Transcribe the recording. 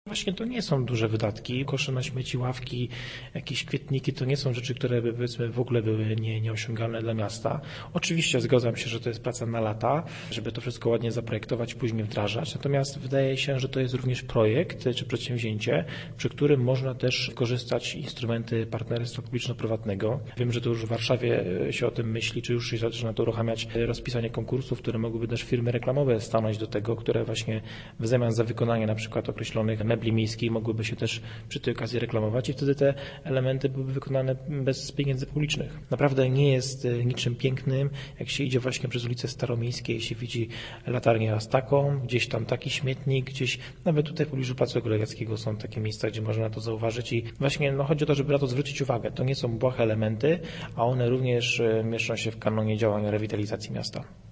Właśnie to nie są duże wydatki. Kosze na śmieci, ławki, jakieś kwietniki to nie są rzeczy, które by powiedzmy w ogóle były nieosiągalne dla miasta. Oczywiście zgadzam się, że to jest praca na lata, żeby to wszystko ładnie zaprojektować, później wdrażać. Natomiast wydaje się, że to jest również projekt czy przedsięwzięcie, przy którym można też korzystać instrumenty partnerstwa publiczno-prywatnego. Wiem, że to już w Warszawie się o tym myśli, czy już się zaczyna to uruchamiać rozpisanie konkursów, które mogłyby też firmy reklamowe stanąć do tego, które właśnie w zamian za wykonanie na przykład określonych mebli miejskich mogłyby się też przy tej okazji reklamować i wtedy te elementy byłyby wykonane bez pieniędzy publicznych. Naprawdę nie jest niczym pięknym, jak się idzie właśnie przez ulicę Staromiejskie i się widzi latarnię raz taką, gdzieś tam taki śmietnik, gdzieś nawet tutaj w pobliżu Placu Kolegiackiego są takie miejsca, gdzie można to zauważyć i właśnie chodzi o to, żeby na to zwrócić uwagę. To nie są błahe elementy, a one również mieszczą się w kanonie działań rewitalizacji miasta.